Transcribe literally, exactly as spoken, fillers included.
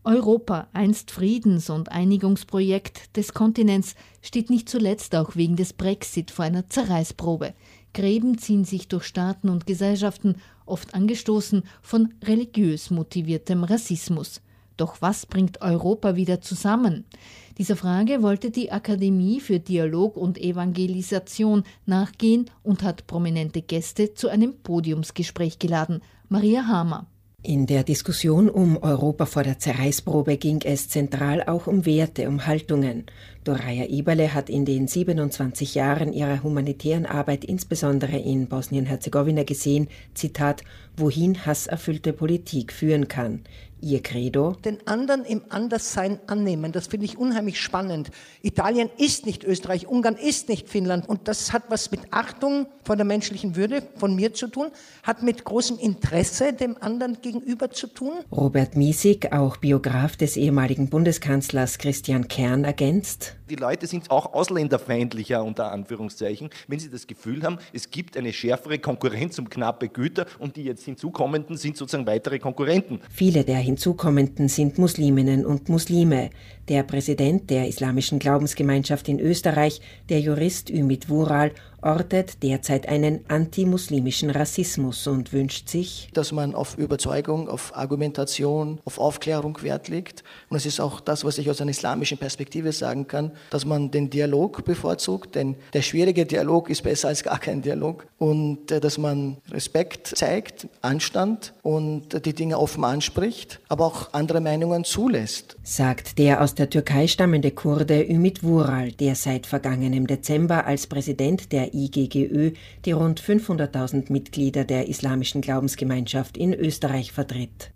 Europa, einst Friedens- und Einigungsprojekt des Kontinents, steht nicht zuletzt auch wegen des Brexit vor einer Zerreißprobe. Gräben ziehen sich durch Staaten und Gesellschaften, oft angestoßen von religiös motiviertem Rassismus. Doch was bringt Europa wieder zusammen? Dieser Frage wollte die Akademie für Dialog und Evangelisation nachgehen und hat prominente Gäste zu einem Podiumsgespräch geladen. Maria Hamer. In der Diskussion um Europa vor der Zerreißprobe ging es zentral auch um Werte, um Haltungen. Doraya Eberle hat in den siebenundzwanzig Jahren ihrer humanitären Arbeit insbesondere in Bosnien-Herzegowina gesehen, Zitat, wohin hasserfüllte Politik führen kann. Ihr Credo? Den anderen im Anderssein annehmen, das finde ich unheimlich spannend. Italien ist nicht Österreich, Ungarn ist nicht Finnland und das hat was mit Achtung vor der menschlichen Würde von mir zu tun, hat mit großem Interesse dem anderen gegenüber zu tun. Robert Miesig, auch Biograf des ehemaligen Bundeskanzlers Christian Kern, ergänzt. Die Leute sind auch ausländerfeindlicher, unter Anführungszeichen, wenn sie das Gefühl haben, es gibt eine schärfere Konkurrenz um knappe Güter und die jetzt hinzukommenden sind sozusagen weitere Konkurrenten. Viele der Hinzukommenden sind Musliminnen und Muslime. Der Präsident der Islamischen Glaubensgemeinschaft in Österreich, der Jurist Ümit Vural, ortet derzeit einen antimuslimischen Rassismus und wünscht sich, dass man auf Überzeugung, auf Argumentation, auf Aufklärung Wert legt. Und es ist auch das, was ich aus einer islamischen Perspektive sagen kann, dass man den Dialog bevorzugt, denn der schwierige Dialog ist besser als gar kein Dialog. Und äh, dass man Respekt zeigt, Anstand und äh, die Dinge offen anspricht, aber auch andere Meinungen zulässt. Sagt der aus der Türkei stammende Kurde Ümit Vural, der seit vergangenem Dezember als Präsident der I G G Ö die rund fünfhunderttausend Mitglieder der Islamischen Glaubensgemeinschaft in Österreich vertritt.